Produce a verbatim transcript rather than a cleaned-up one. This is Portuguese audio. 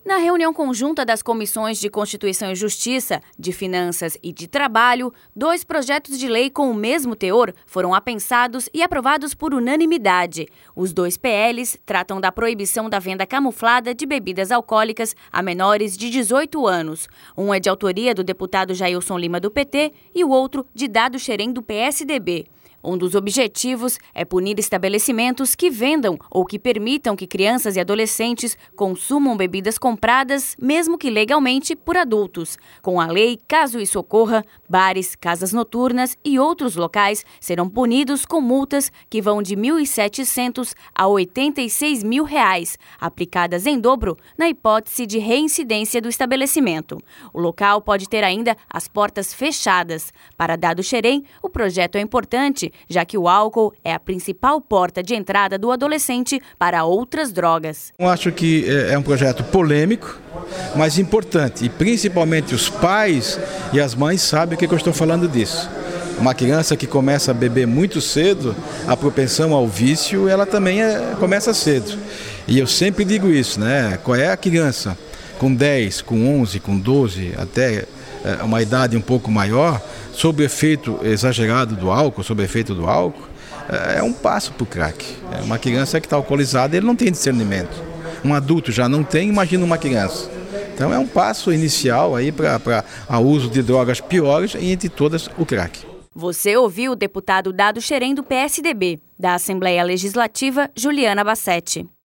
Na reunião conjunta das comissões de Constituição e Justiça, de Finanças e de Trabalho, dois projetos de lei com o mesmo teor foram apensados e aprovados por unanimidade. Os dois P Ls tratam da proibição da venda camuflada de bebidas alcoólicas a menores de dezoito anos. Um é de autoria do deputado Jailson Lima, do P T, e o outro de Dado Xerém, do P S D B. Um dos objetivos é punir estabelecimentos que vendam ou que permitam que crianças e adolescentes consumam bebidas compradas, mesmo que legalmente, por adultos. Com a lei, caso isso ocorra, bares, casas noturnas e outros locais serão punidos com multas que vão de mil e setecentos a oitenta e seis mil reais, aplicadas em dobro na hipótese de reincidência do estabelecimento. O local pode ter ainda as portas fechadas. Para Dado Xerém, o projeto é importante, já que o álcool é a principal porta de entrada do adolescente para outras drogas. Eu acho que é um projeto polêmico, mas importante, e principalmente os pais e as mães sabem o que eu estou falando disso. Uma criança que começa a beber muito cedo, a propensão ao vício, ela também é, começa cedo. E eu sempre digo isso, né? Qual é a criança com dez, com onze, com doze, até é, uma idade um pouco maior, sob o efeito exagerado do álcool, sob o efeito do álcool, é um passo para o crack. É uma criança que está alcoolizada, ele não tem discernimento. Um adulto já não tem, imagina uma criança. Então é um passo inicial aí para o uso de drogas piores e entre todas o crack. Você ouviu o deputado Dado Xerém, do P S D B, da Assembleia Legislativa, Juliana Bassetti.